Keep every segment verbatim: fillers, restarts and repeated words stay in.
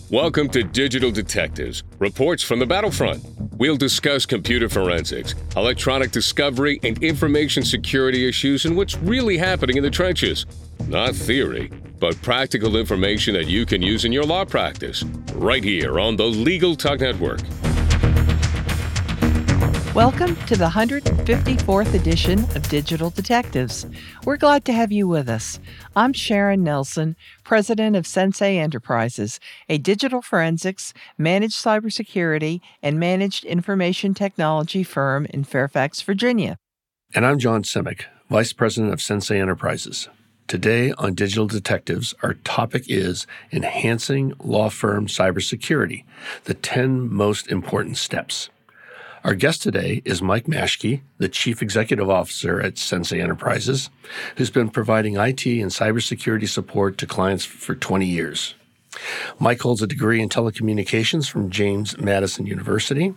Welcome to Digital Detectives, reports from the battlefront. We'll discuss computer forensics, electronic discovery, and information security issues and what's really happening in the trenches. Not theory, but practical information that you can use in your law practice. Right here on the Legal Talk Network. Welcome to the one hundred fifty-fourth edition of Digital Detectives. We're glad to have you with us. I'm Sharon Nelson, president of Sensei Enterprises, a digital forensics, managed cybersecurity, and managed information technology firm in Fairfax, Virginia. And I'm John Simic, vice president of Sensei Enterprises. Today on Digital Detectives, our topic is enhancing law firm cybersecurity, the ten most important steps. Our guest today is Mike Maschke, the Chief Executive Officer at Sensei Enterprises, who's been providing I T and cybersecurity support to clients for twenty years. Mike holds a degree in telecommunications from James Madison University.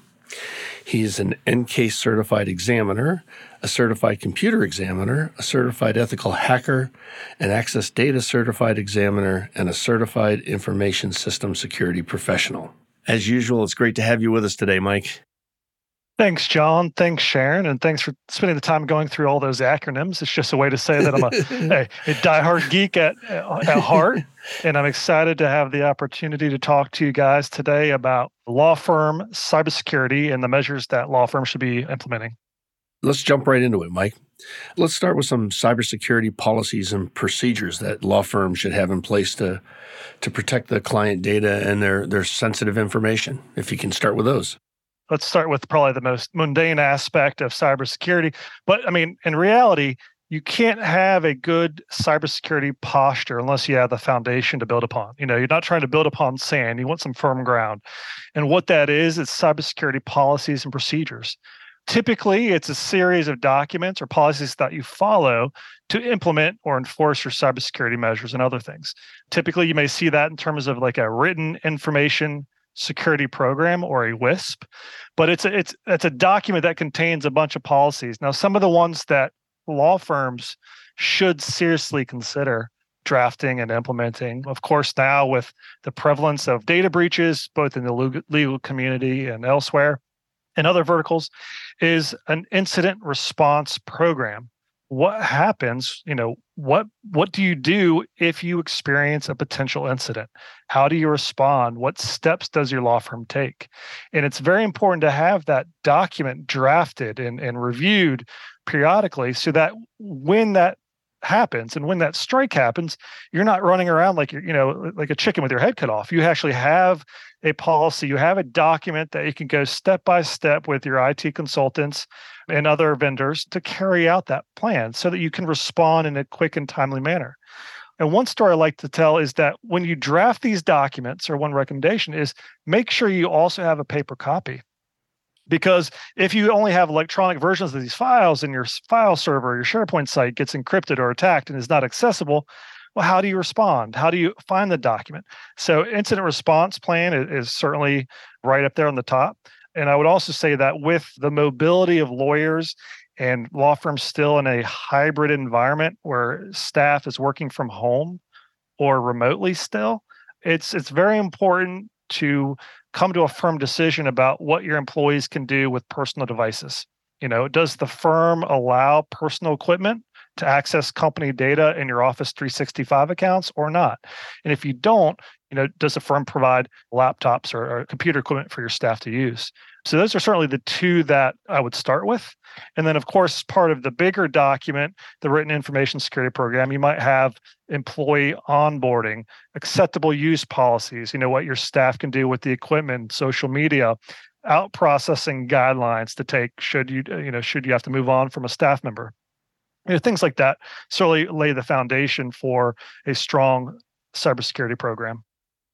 He's an N C A S E certified examiner, a certified computer examiner, a certified ethical hacker, an access data certified examiner, and a certified information system security professional. As usual, it's great to have you with us today, Mike. Thanks, John. Thanks, Sharon. And thanks for spending the time going through all those acronyms. It's just a way to say that I'm a, a, a diehard geek at, at heart. And I'm excited to have the opportunity to talk to you guys today about law firm cybersecurity and the measures that law firms should be implementing. Let's jump right into it, Mike. Let's start with some cybersecurity policies and procedures that law firms should have in place to, to protect the client data and their, their sensitive information, if you can start with those. Let's start with probably the most mundane aspect of cybersecurity. But I mean, in reality, you can't have a good cybersecurity posture unless you have the foundation to build upon. You know, you're not trying to build upon sand. You want some firm ground. And what that is, is cybersecurity policies and procedures. Typically, it's a series of documents or policies that you follow to implement or enforce your cybersecurity measures and other things. Typically, you may see that in terms of like a written information security program or a WISP, but it's a, it's it's a document that contains a bunch of policies. Now, some of the ones that law firms should seriously consider drafting and implementing, of course, now with the prevalence of data breaches, both in the legal community and elsewhere, and other verticals, is an incident response program. What happens, you know, what what do you do if you experience a potential incident? How do you respond? What steps does your law firm take? And it's very important to have that document drafted and, and reviewed periodically so that when that happens and when that strike happens, you're not running around like you're, you know, like a chicken with your head cut off. You actually have a policy, you have a document that you can go step by step with your I T consultants and other vendors to carry out that plan so that you can respond in a quick and timely manner. And one story I like to tell is that when you draft these documents, or one recommendation is make sure you also have a paper copy. Because if you only have electronic versions of these files and your file server, your SharePoint site gets encrypted or attacked and is not accessible, well, how do you respond? How do you find the document? So incident response plan is, is certainly right up there on the top. And I would also say that with the mobility of lawyers and law firms still in a hybrid environment where staff is working from home or remotely still, it's it's very important to come to a firm decision about what your employees can do with personal devices. You know, does the firm allow personal equipment to access company data in your Office three sixty-five accounts or not? And if you don't, you know, does the firm provide laptops or, or computer equipment for your staff to use? So those are certainly the two that I would start with. And then, of course, part of the bigger document, the written information security program, you might have employee onboarding, acceptable use policies, you know, what your staff can do with the equipment, social media, out processing guidelines to take should you, you know, should you have to move on from a staff member. You know, things like that certainly lay the foundation for a strong cybersecurity program.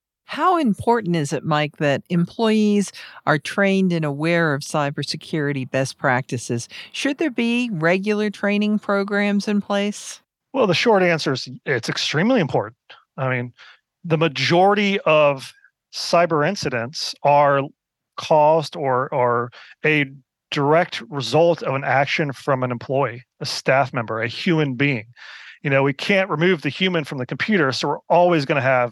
How important is it, Mike, that employees are trained and aware of cybersecurity best practices? Should there be regular training programs in place? Well, the short answer is it's extremely important. I mean, the majority of cyber incidents are caused or, or a direct result of an action from an employee, a staff member, a human being. You know, we can't remove the human from the computer, so we're always going to have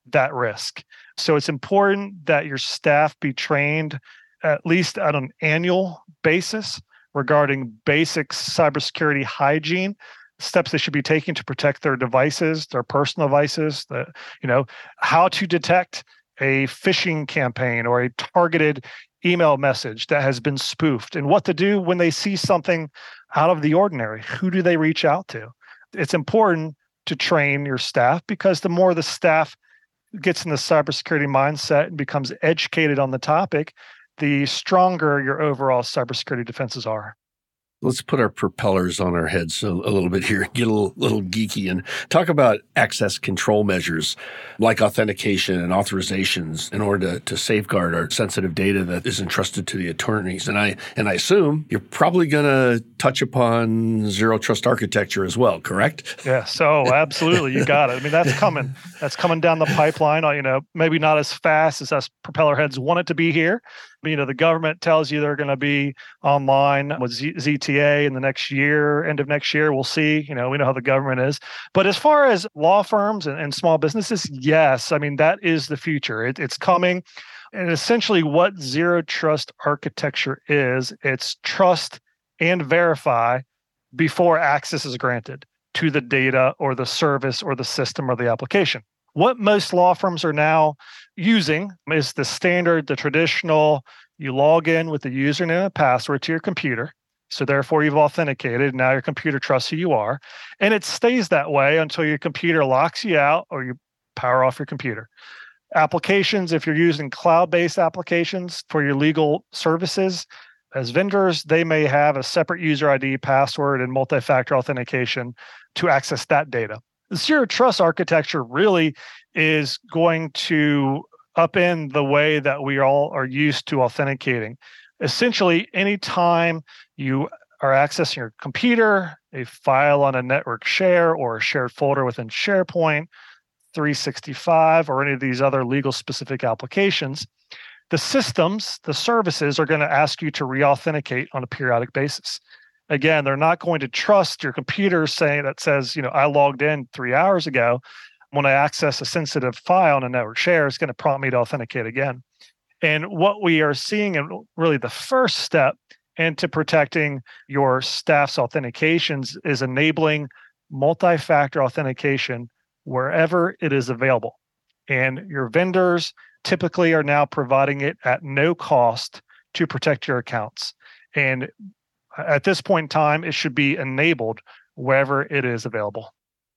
that risk. So it's important that your staff be trained at least on an annual basis regarding basic cybersecurity hygiene, steps they should be taking to protect their devices, their personal devices, the, you know, how to detect a phishing campaign or a targeted email message that has been spoofed, and what to do when they see something out of the ordinary. Who do they reach out to? It's important to train your staff, because the more the staff gets in the cybersecurity mindset and becomes educated on the topic, the stronger your overall cybersecurity defenses are. Let's put our propellers on our heads a, a little bit here, get a little, little geeky, and talk about access control measures like authentication and authorizations in order to, to safeguard our sensitive data that is entrusted to the attorneys. And I and I assume you're probably going to touch upon zero trust architecture as well, correct? Yeah, so absolutely, you got it. I mean, that's coming. That's coming down the pipeline. You know, maybe not as fast as us propeller heads want it to be here. But, you know, the government tells you they're going to be online with Z- ZTA in the next year, end of next year. We'll see. You know, we know how the government is. But as far as law firms and, and small businesses, yes, I mean, that is the future. It, it's coming. And essentially what zero trust architecture is, it's trust and verify before access is granted to the data or the service or the system or the application. What most law firms are now using is the standard, the traditional, you log in with the username and password to your computer. So therefore you've authenticated. Now your computer trusts who you are. And it stays that way until your computer locks you out or you power off your computer. Applications, if you're using cloud-based applications for your legal services, as vendors, they may have a separate user I D, password, and multi-factor authentication to access that data. Zero trust architecture really is going to upend the way that we all are used to authenticating. Essentially, anytime you are accessing your computer, a file on a network share or a shared folder within SharePoint, three sixty-five, or any of these other legal specific applications, the systems, the services are going to ask you to re-authenticate on a periodic basis. Again, they're not going to trust your computer saying that says, you know, I logged in three hours ago. When I access a sensitive file on a network share, it's going to prompt me to authenticate again. And what we are seeing, and really the first step into protecting your staff's authentications, is enabling multi-factor authentication wherever it is available. And your vendors typically are now providing it at no cost to protect your accounts. And at this point in time, it should be enabled wherever it is available.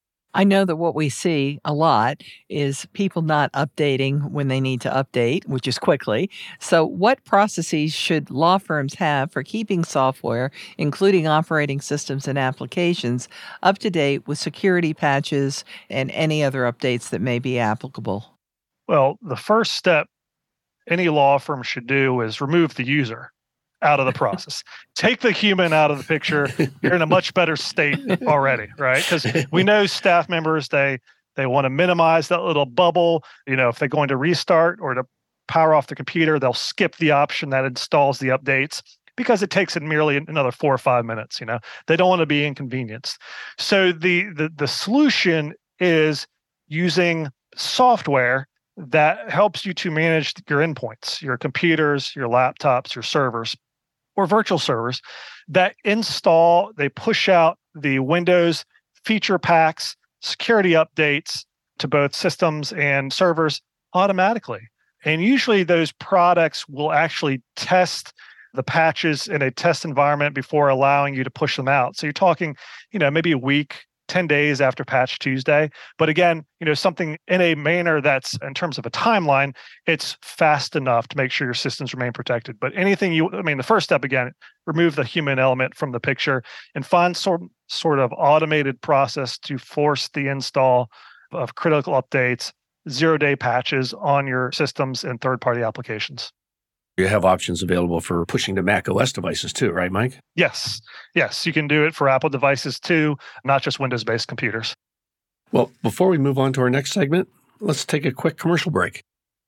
I know that what we see a lot is people not updating when they need to update, which is quickly. So what processes should law firms have for keeping software, including operating systems and applications, up to date with security patches and any other updates that may be applicable? Well, the first step any law firm should do is remove the user out of the process. Take the human out of the picture. You're in a much better state already, right? Because we know staff members, they they want to minimize that little bubble. You know, if they're going to restart or to power off the computer, they'll skip the option that installs the updates because it takes it merely another four or five minutes. You know, they don't want to be inconvenienced. So the the the solution is using software that helps you to manage your endpoints, your computers, your laptops, your servers, or virtual servers that install, they push out the Windows feature packs, security updates to both systems and servers automatically. And usually those products will actually test the patches in a test environment before allowing you to push them out. So you're talking, you know, maybe a week, ten days after Patch Tuesday. But again, you know, something in a manner that's, in terms of a timeline, it's fast enough to make sure your systems remain protected. But anything you, I mean, the first step, again, remove the human element from the picture and find sort, sort of automated process to force the install of critical updates, zero-day patches on your systems and third-party applications. You have options available for pushing to Mac O S devices too, right, Mike? Yes. Yes, you can do it for Apple devices too, not just Windows-based computers. Well, before we move on to our next segment, let's take a quick commercial break.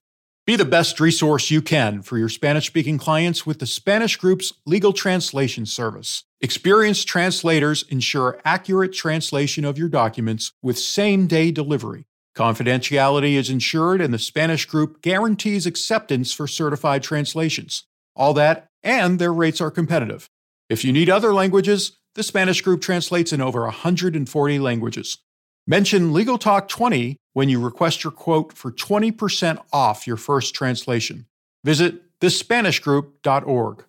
Be the best resource you can for your Spanish-speaking clients with the Spanish Group's legal translation service. Experienced translators ensure accurate translation of your documents with same-day delivery. Confidentiality is ensured, and the Spanish Group guarantees acceptance for certified translations. All that, and their rates are competitive. If you need other languages, the Spanish Group translates in over one hundred forty languages. Mention Legal Talk twenty when you request your quote for twenty percent off your first translation. Visit the spanish group dot org.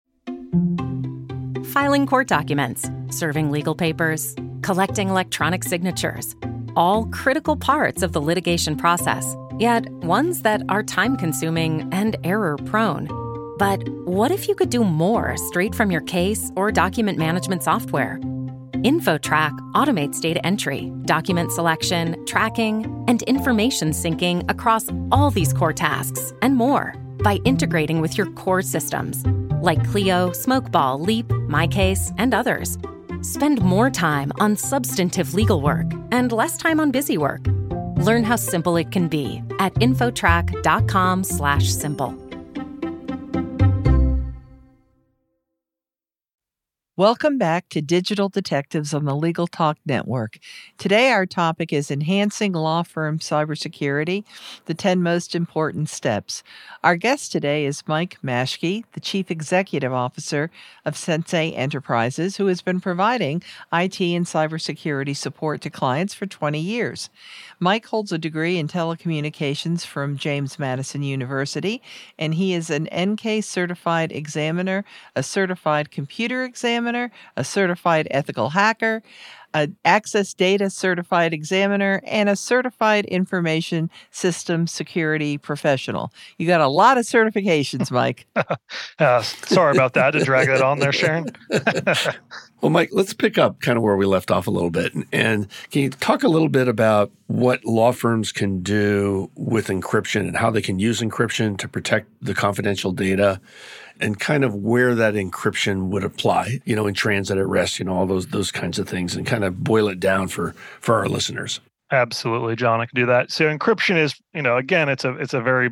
Filing court documents, serving legal papers, collecting electronic signatures, all critical parts of the litigation process, yet ones that are time-consuming and error-prone. But what if you could do more straight from your case or document management software? InfoTrack automates data entry, document selection, tracking, and information syncing across all these core tasks and more by integrating with your core systems like Clio, Smokeball, Leap, MyCase, and others. Spend more time on substantive legal work and less time on busy work. Learn how simple it can be at infotrack.com slash simple. Welcome back to Digital Detectives on the Legal Talk Network. Today, our topic is Enhancing Law Firm Cybersecurity, the ten Most Important Steps. Our guest today is Mike Maschke, the Chief Executive Officer of Sensei Enterprises, who has been providing I T and cybersecurity support to clients for twenty years. Mike holds a degree in telecommunications from James Madison University, and he is an N K certified examiner, a certified computer examiner, a certified ethical hacker, an Access Data certified examiner, and a certified information systems security professional. You got a lot of certifications, Mike. uh, sorry about that, to drag that on there, Sharon. Well, Mike, let's pick up kind of where we left off a little bit. And can you talk a little bit about what law firms can do with encryption and how they can use encryption to protect the confidential data, and kind of where that encryption would apply, you know, in transit at rest, you know, all those those kinds of things, and kind of boil it down for, for our listeners? Absolutely, John, I can do that. So encryption is, you know, again, it's a it's a very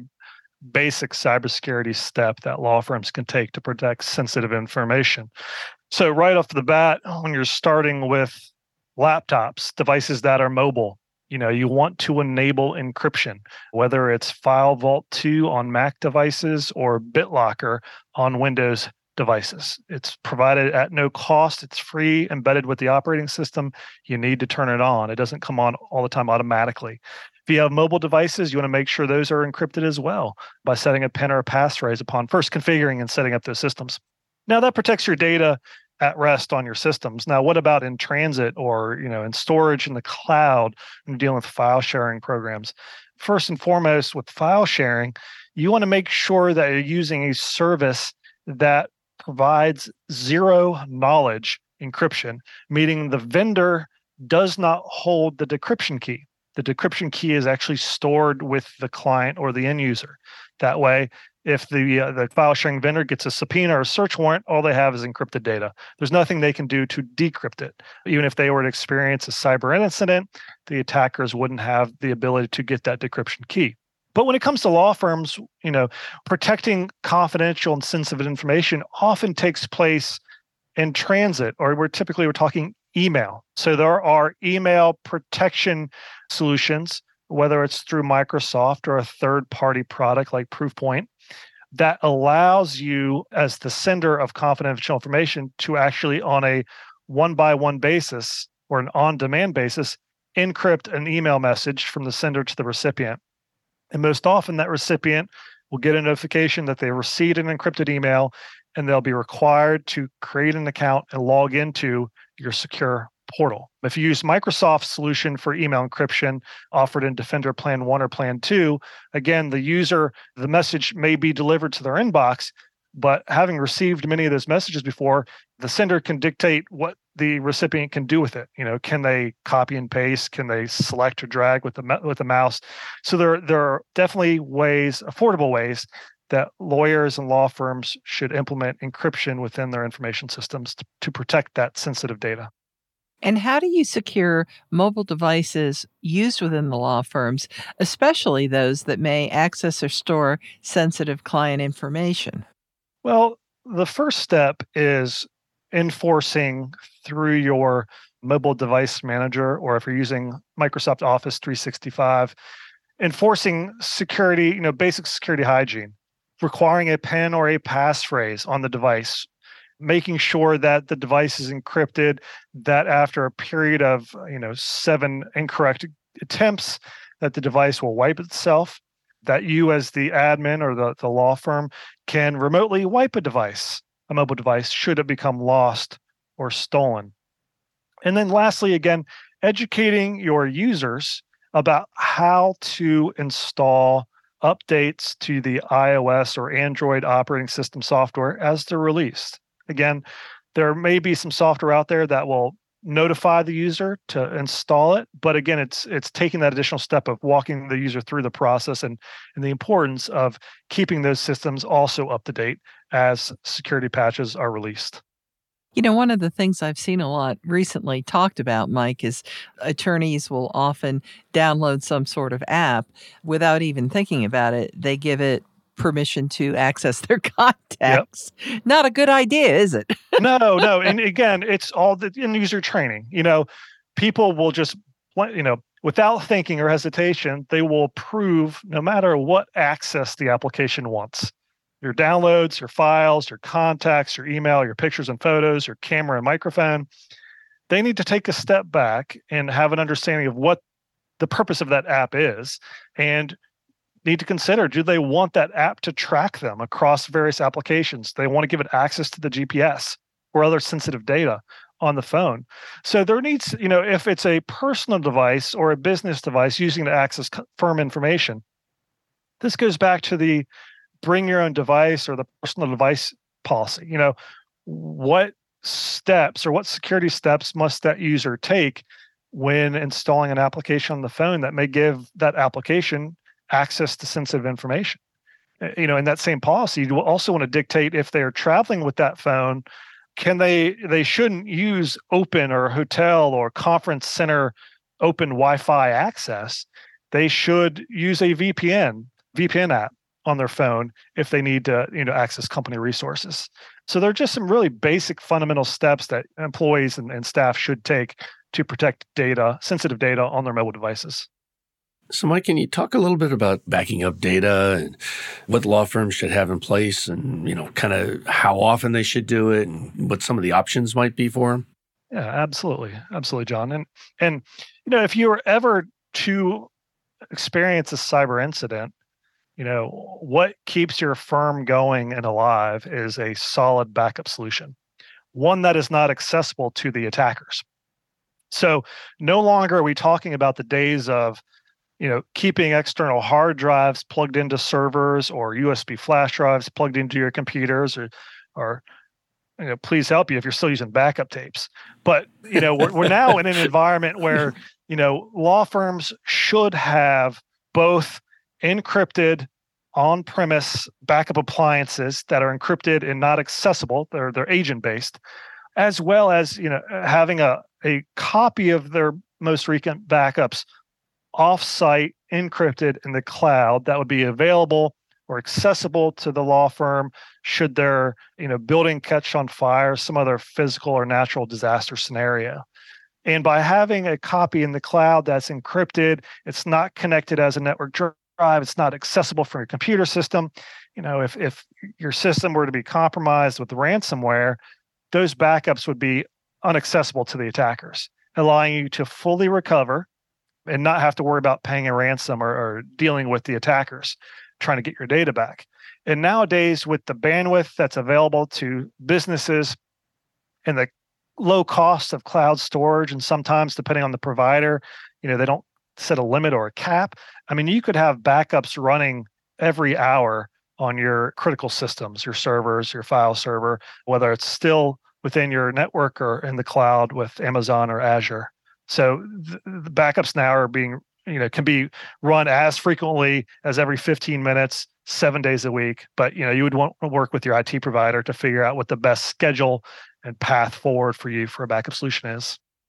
basic cybersecurity step that law firms can take to protect sensitive information. So right off the bat, when you're starting with laptops, devices that are mobile, you know, you want to enable encryption, whether it's File Vault two on Mac devices or BitLocker on Windows devices. It's provided at no cost. It's free, embedded with the operating system. You need to turn it on. It doesn't come on all the time automatically. If you have mobile devices, you want to make sure those are encrypted as well by setting a PIN or a passphrase upon first configuring and setting up those systems. Now that protects your data at rest on your systems. Now, what about in transit or, you know, in storage in the cloud when you're dealing with file sharing programs? First and foremost, with file sharing, you want to make sure that you're using a service that provides zero knowledge encryption, meaning the vendor does not hold the decryption key. The decryption key is actually stored with the client or the end user. That way, if the uh, the file sharing vendor gets a subpoena or a search warrant, all they have is encrypted data. There's nothing they can do to decrypt it. Even if they were to experience a cyber incident, the attackers wouldn't have the ability to get that decryption key. But when it comes to law firms, you know, protecting confidential and sensitive information often takes place in transit, or we're typically we're talking email. So there are email protection solutions, whether it's through Microsoft or a third-party product like Proofpoint, that allows you as the sender of confidential information to actually, on a one-by-one basis or an on-demand basis, encrypt an email message from the sender to the recipient. And most often that recipient will get a notification that they received an encrypted email, and they'll be required to create an account and log into your secure portal. If you use Microsoft's solution for email encryption offered in Defender Plan one or Plan two, again, the user, the message may be delivered to their inbox, but having received many of those messages before, the sender can dictate what the recipient can do with it. You know, can they copy and paste? Can they select or drag with the with the mouse? So there, there are definitely ways, affordable ways, that lawyers and law firms should implement encryption within their information systems to, to protect that sensitive data. And how do you secure mobile devices used within the law firms, especially those that may access or store sensitive client information? Well, the first step is enforcing through your mobile device manager, or if you're using Microsoft Office three sixty-five, enforcing security, you know, basic security hygiene, requiring a PIN or a passphrase on the device, making sure that the device is encrypted, that after a period of, you know, seven incorrect attempts, that the device will wipe itself, that you as the admin or the, the law firm can remotely wipe a device, a mobile device, should it become lost or stolen. And then lastly, again, educating your users about how to install updates to the iOS or Android operating system software as they're released. Again, there may be some software out there that will notify the user to install it, but again, it's it's taking that additional step of walking the user through the process and, and the importance of keeping those systems also up to date as security patches are released. You know, one of the things I've seen a lot recently talked about, Mike, is attorneys will often download some sort of app without even thinking about it. They give it permission to access their contacts. Yep. Not a good idea, is it? no, no. And again, it's all the in user training. You know, people will just, you know, without thinking or hesitation, they will approve no matter what access the application wants. Your downloads, your files, your contacts, your email, your pictures and photos, your camera and microphone. They need to take a step back and have an understanding of what the purpose of that app is, and need to consider, do they want that app to track them across various applications? They want to give it access to the G P S or other sensitive data on the phone. So there needs, you know, if it's a personal device or a business device using to access firm information, this goes back to the bring your own device or the personal device policy. You know, what steps or what security steps must that user take when installing an application on the phone that may give that application access to sensitive information? You know, in that same policy, you also want to dictate if they're traveling with that phone, can they, they shouldn't use open or hotel or conference center open Wi-Fi access. They should use a V P N, V P N app on their phone if they need to, you know, access company resources. So there are just some really basic fundamental steps that employees and, and staff should take to protect data, sensitive data on their mobile devices. So, Mike, can you talk a little bit about backing up data and what law firms should have in place and, you know, kind of how often they should do it and what some of the options might be for them? Yeah, absolutely. Absolutely, John. And, and you know, if you were ever to experience a cyber incident, you know, what keeps your firm going and alive is a solid backup solution, one that is not accessible to the attackers. So no longer are we talking about the days of, you know, keeping external hard drives plugged into servers or U S B flash drives plugged into your computers, or, or, you know, please help you if you're still using backup tapes. But, you know, we're, we're now in an environment where, you know, law firms should have both encrypted on-premise backup appliances that are encrypted and not accessible, they're, they're agent-based, as well as, you know, having a, a copy of their most recent backups off-site, encrypted in the cloud that would be available or accessible to the law firm should their, you know, building catch on fire, some other physical or natural disaster scenario. And by having a copy in the cloud that's encrypted, it's not connected as a network drive, it's not accessible from your computer system. You know, if if your system were to be compromised with ransomware, those backups would be inaccessible to the attackers, allowing you to fully recover and not have to worry about paying a ransom or, or dealing with the attackers trying to get your data back. And nowadays, with the bandwidth that's available to businesses and the low cost of cloud storage, and sometimes depending on the provider, you know, they don't set a limit or a cap. I mean, you could have backups running every hour on your critical systems, your servers, your file server, whether it's still within your network or in the cloud with Amazon or Azure. So the, the backups now are being, you know, can be run as frequently as every fifteen minutes, seven days a week. But, you know, you would want to work with your I T provider to figure out what the best schedule and path forward for you for a backup solution is.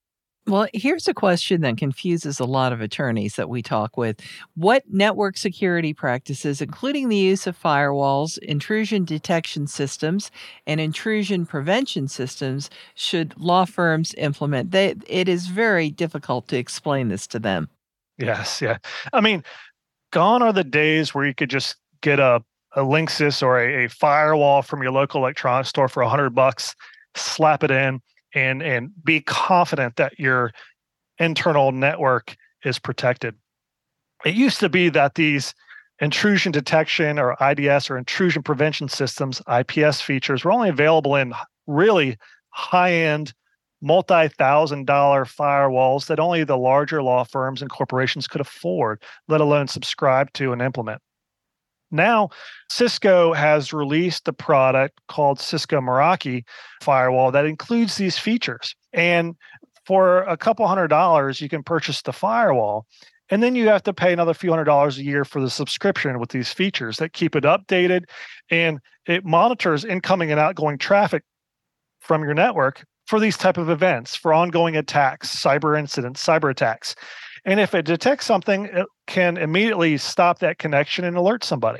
Well, here's a question that confuses a lot of attorneys that we talk with. What network security practices, including the use of firewalls, intrusion detection systems, and intrusion prevention systems, should law firms implement? They, it is very difficult to explain this to them. Yes, yeah. I mean, gone are the days where you could just get a, a Linksys or a, a firewall from your local electronics store for a hundred bucks, slap it in, and and be confident that your internal network is protected. It used to be that these intrusion detection or I D S or intrusion prevention systems, I P S features, were only available in really high-end, multi-thousand dollar firewalls that only the larger law firms and corporations could afford, let alone subscribe to and implement. Now, Cisco has released a product called Cisco Meraki firewall that includes these features. And for a couple hundred dollars, you can purchase the firewall. And then you have to pay another few hundred dollars a year for the subscription with these features that keep it updated. And it monitors incoming and outgoing traffic from your network for these type of events, for ongoing attacks, cyber incidents, cyber attacks. And if it detects something, it can immediately stop that connection and alert somebody.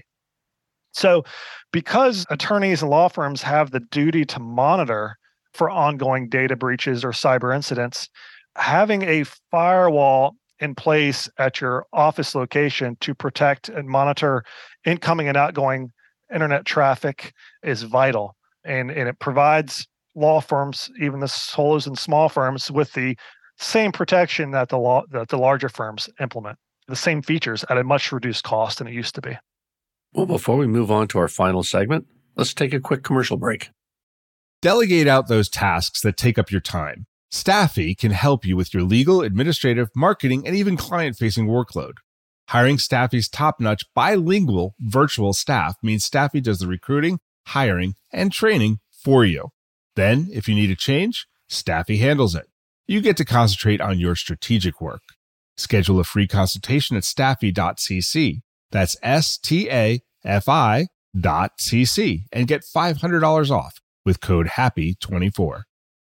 So because attorneys and law firms have the duty to monitor for ongoing data breaches or cyber incidents, having a firewall in place at your office location to protect and monitor incoming and outgoing internet traffic is vital. And, and it provides law firms, even the solos and small firms, with the same protection that the law that the larger firms implement, the same features at a much reduced cost than it used to be. Well, before we move on to our final segment, let's take a quick commercial break. Delegate out those tasks that take up your time. Staffy can help you with your legal, administrative, marketing, and even client-facing workload. Hiring Staffy's top-notch bilingual virtual staff means Staffy does the recruiting, hiring, and training for you. Then, if you need a change, Staffy handles it. You get to concentrate on your strategic work. Schedule a free consultation at staffy dot c c. That's S T A F I dot C C and get five hundred dollars off with code happy twenty-four.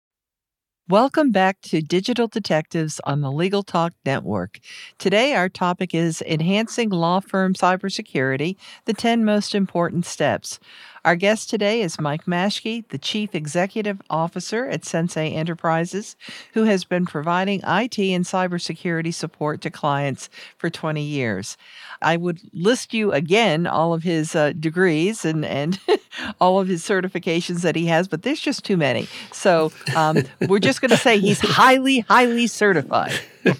Welcome back to Digital Detectives on the Legal Talk Network. Today, our topic is Enhancing Law Firm Cybersecurity, the ten Most Important Steps. Our guest today is Mike Maschke, the Chief Executive Officer at Sensei Enterprises, who has been providing I T and cybersecurity support to clients for twenty years. I would list you again all of his uh, degrees and, and all of his certifications that he has, but there's just too many. So um, we're just going to say he's highly, highly certified.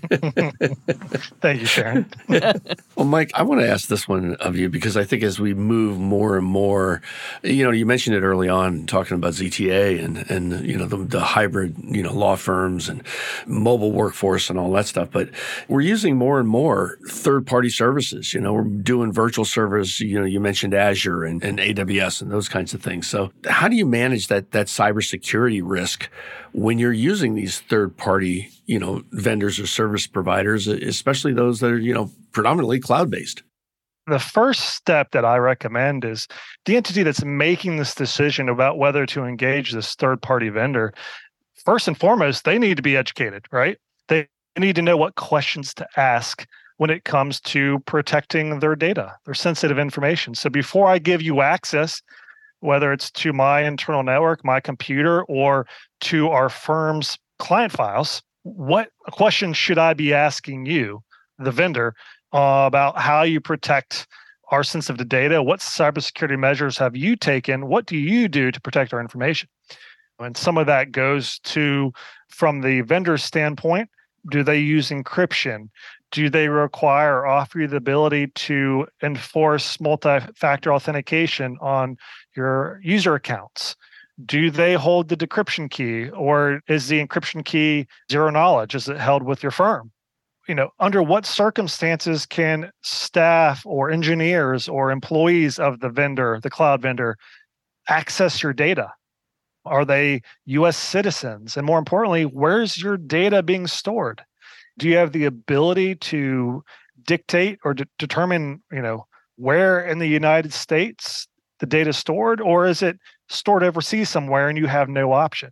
Thank you, Sharon. Well, Mike, I want to ask this one of you because I think as we move more and more, you know, you mentioned it early on talking about Z T A and, and you know, the, the hybrid, you know, law firms and mobile workforce and all that stuff. But we're using more and more third-party services. You know, we're doing virtual servers. You know, you mentioned Azure and, and A W S and those kinds of things. So how do you manage that that cybersecurity risk when you're using these third-party, you know, vendors or service providers, especially those that are, you know, predominantly cloud-based? The first step that I recommend is the entity that's making this decision about whether to engage this third-party vendor. First and foremost, they need to be educated, right? They need to know what questions to ask when it comes to protecting their data, their sensitive information. So before I give you access, whether it's to my internal network, my computer, or to our firm's client files, what questions should I be asking you, the vendor, uh, about how you protect our sensitive data? What cybersecurity measures have you taken? What do you do to protect our information? And some of that goes to, from the vendor's standpoint, do they use encryption? Do they require or offer you the ability to enforce multi-factor authentication on your user accounts? Do they hold the decryption key, or is the encryption key zero knowledge? Is it held with your firm? You know, under what circumstances can staff or engineers or employees of the vendor, the cloud vendor, access your data? Are they U S citizens? And more importantly, where's your data being stored? Do you have the ability to dictate or de- determine, you know, where in the United States the data is stored, or is it stored overseas somewhere and you have no option?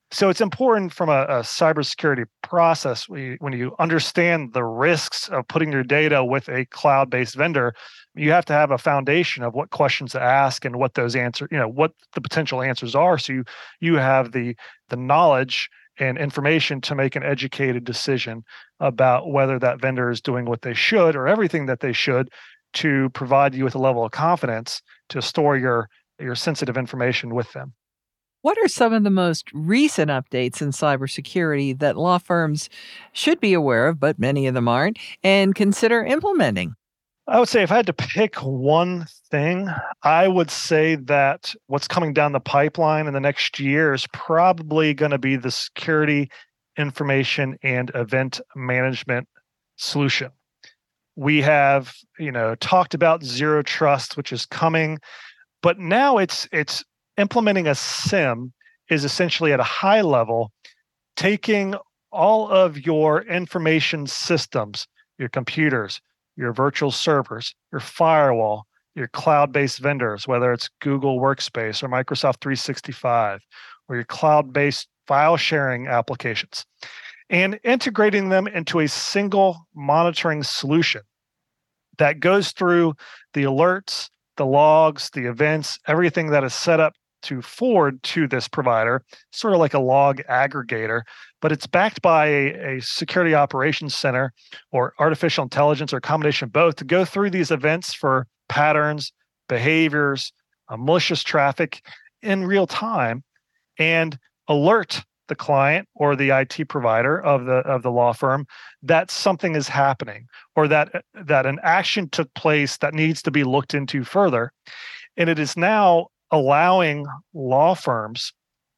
So it's important from a, a cybersecurity process when you, when you understand the risks of putting your data with a cloud-based vendor. You have to have a foundation of what questions to ask and what those answers, you know, what the potential answers are. So you you have the the knowledge and information to make an educated decision about whether that vendor is doing what they should or everything that they should to provide you with a level of confidence to store your your sensitive information with them. What are some of the most recent updates in cybersecurity that law firms should be aware of, but many of them aren't, and consider implementing? I would say if I had to pick one thing, I would say that what's coming down the pipeline in the next year is probably going to be the security information and event management solution. We have, you know, talked about zero trust, which is coming, but now it's it's implementing a S I M is essentially at a high level, taking all of your information systems, your computers, your virtual servers, your firewall, your cloud-based vendors, whether it's Google Workspace or Microsoft three sixty-five, or your cloud-based file sharing applications, and integrating them into a single monitoring solution that goes through the alerts, the logs, the events, everything that is set up to forward to this provider, sort of like a log aggregator, but it's backed by a, a security operations center or artificial intelligence or a combination of both to go through these events for patterns, behaviors, uh, malicious traffic in real time and alert the client or the I T provider of the of the law firm that something is happening or that that an action took place that needs to be looked into further. And it is now allowing law firms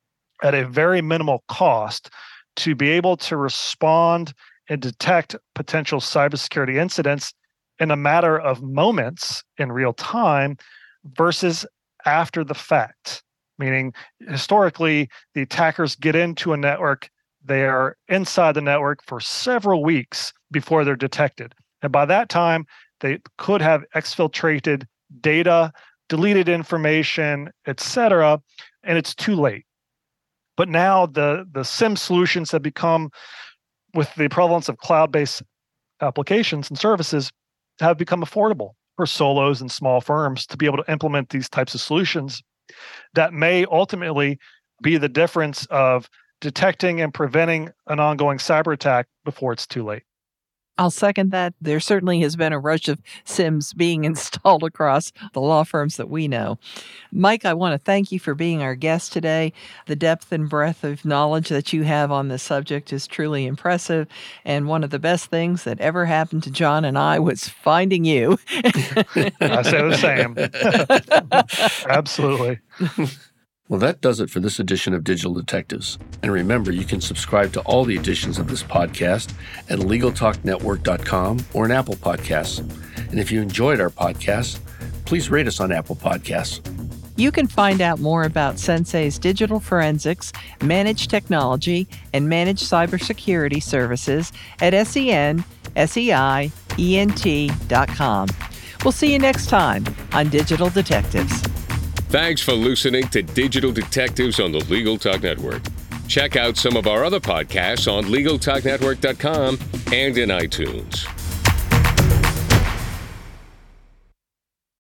at a very minimal cost to be able to respond and detect potential cybersecurity incidents in a matter of moments in real time versus after the fact. Meaning, historically, the attackers get into a network, they are inside the network for several weeks before they're detected. And by that time, they could have exfiltrated data, deleted information, et cetera, and it's too late. But now the, the S I M solutions have become, with the prevalence of cloud-based applications and services, have become affordable for solos and small firms to be able to implement these types of solutions that may ultimately be the difference of detecting and preventing an ongoing cyber attack before it's too late. I'll second that. There certainly has been a rush of S I Ms being installed across the law firms that we know. Mike, I want to thank you for being our guest today. The depth and breadth of knowledge that you have on this subject is truly impressive. And one of the best things that ever happened to John and I was finding you. I say the same. Absolutely. Well, that does it for this edition of Digital Detectives. And remember, you can subscribe to all the editions of this podcast at legal talk network dot com or in Apple Podcasts. And if you enjoyed our podcast, please rate us on Apple Podcasts. You can find out more about Sensei's digital forensics, managed technology, and managed cybersecurity services at sen sei ent dot com. We'll see you next time on Digital Detectives. Thanks for listening to Digital Detectives on the Legal Talk Network. Check out some of our other podcasts on legal talk network dot com and in iTunes.